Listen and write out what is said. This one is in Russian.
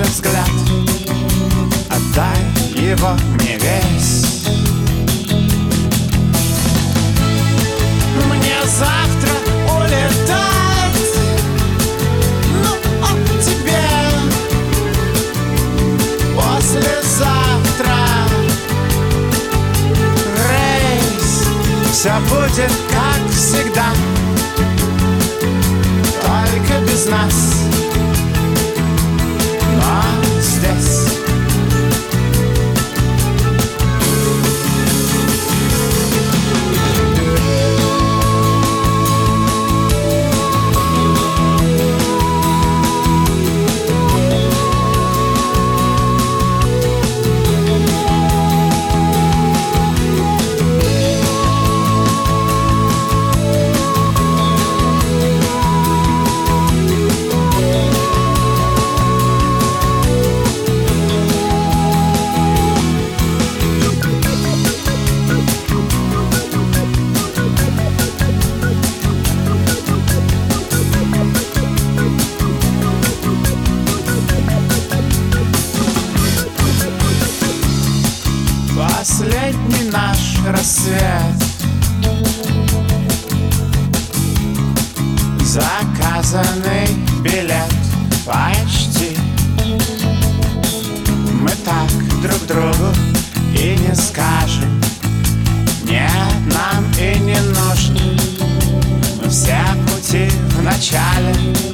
же взгляд, отдай его мне весь. Мне завтра улетать, ну а тебе послезавтра рейс. Все будет как всегда, только без нас. Но здесь последний наш рассвет, заказанный билет почти. Мы так друг другу и не скажем, нет, нам и не нужно. Мы все пути в начале